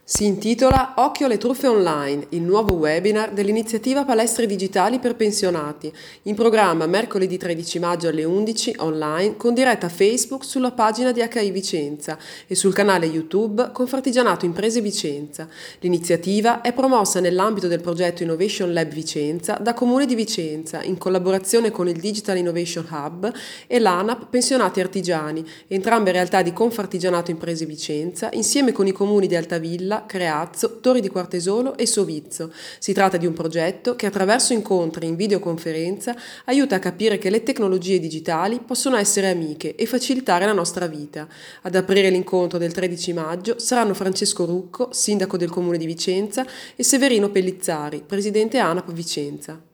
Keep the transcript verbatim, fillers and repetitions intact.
Si intitola Occhio alle truffe online, il nuovo webinar dell'iniziativa Palestre Digitali per Pensionati, in programma mercoledì tredici maggio alle undici online con diretta Facebook sulla pagina di H I Vicenza e sul canale YouTube Confartigianato Imprese Vicenza. L'iniziativa è promossa nell'ambito del progetto Innovation Lab Vicenza da Comune di Vicenza in collaborazione con il Digital Innovation Hub e l'ANAP Pensionati Artigiani, entrambe realtà di Confartigianato Imprese Vicenza, insieme con i comuni di Altavilla, Creazzo, Torri di Quartesolo e Sovizzo. Si tratta di un progetto che attraverso incontri in videoconferenza aiuta a capire che le tecnologie digitali possono essere amiche e facilitare la nostra vita. Ad aprire l'incontro del tredici maggio saranno Francesco Rucco, sindaco del Comune di Vicenza, e Severino Pellizzari, presidente ANAP Vicenza.